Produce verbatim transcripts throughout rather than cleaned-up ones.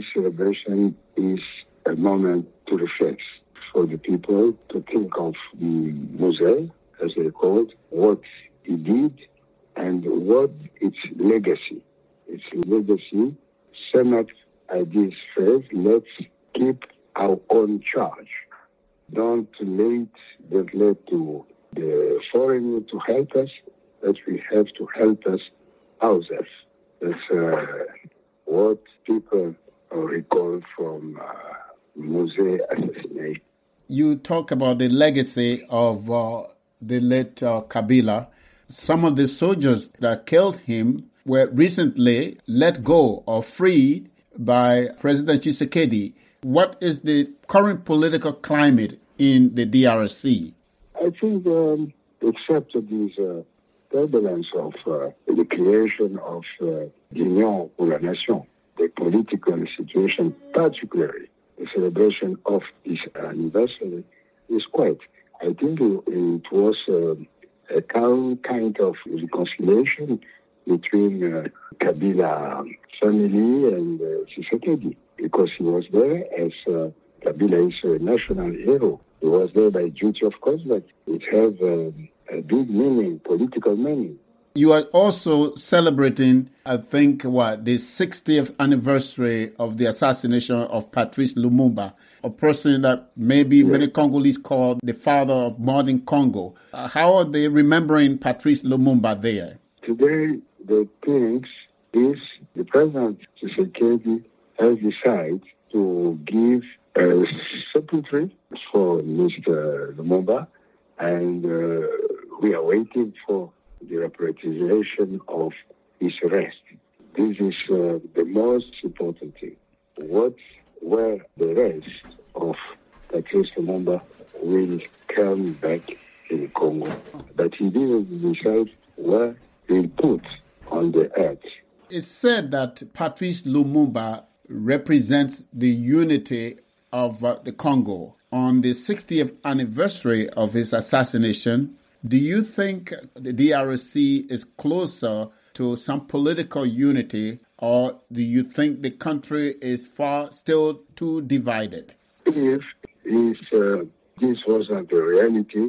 this celebration is a moment to reflect for the people, to think of the Mose, as they call it, what he did and what its legacy. Its legacy, Senate ideas first, let's keep our own charge. Don't let, don't let to the foreign to help us, that we have to help us ourselves. That's uh, what people recall from uh, Mose assassination. You talk about the legacy of uh, the late uh, Kabila. Some of the soldiers that killed him were recently let go or freed by President Tshisekedi. What is the current political climate in the D R C? I think, um, except this uh, turbulence of uh, the creation of uh, Union pour la Nation, the political situation, particularly the celebration of this anniversary, is quite. I think it was uh, a kind of reconciliation between uh, Kabila family and uh, Tshisekedi, because he was there as uh, Kabila is a national hero. He was there by duty, of course, but it has uh, a big meaning, political meaning. You are also celebrating, I think, what, the sixtieth anniversary of the assassination of Patrice Lumumba, a person that maybe yes. many Congolese call the father of modern Congo. Uh, how are they remembering Patrice Lumumba there? Today, the thing is the President Tshisekedi has decided to give a sepulchre for Mister Lumumba, and uh, we are waiting for the repatriation of his rest. This is uh, the most important thing. What, where the rest of Patrice Lumumba will come back in Congo, but he didn't decide where he'll put on the earth. It's said that Patrice Lumumba represents the unity of uh, the Congo. On the sixtieth anniversary of his assassination, do you think the D R C is closer to some political unity, or do you think the country is far still too divided? If, if uh, this wasn't the reality,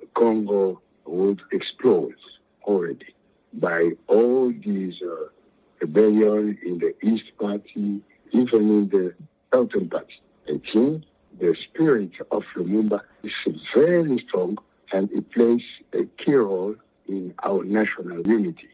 Congo would explode already by all these uh, rebellion in the East Party, even in the Southern Party. I think the spirit of Lumumba is very strong, and it plays a key role in our national unity.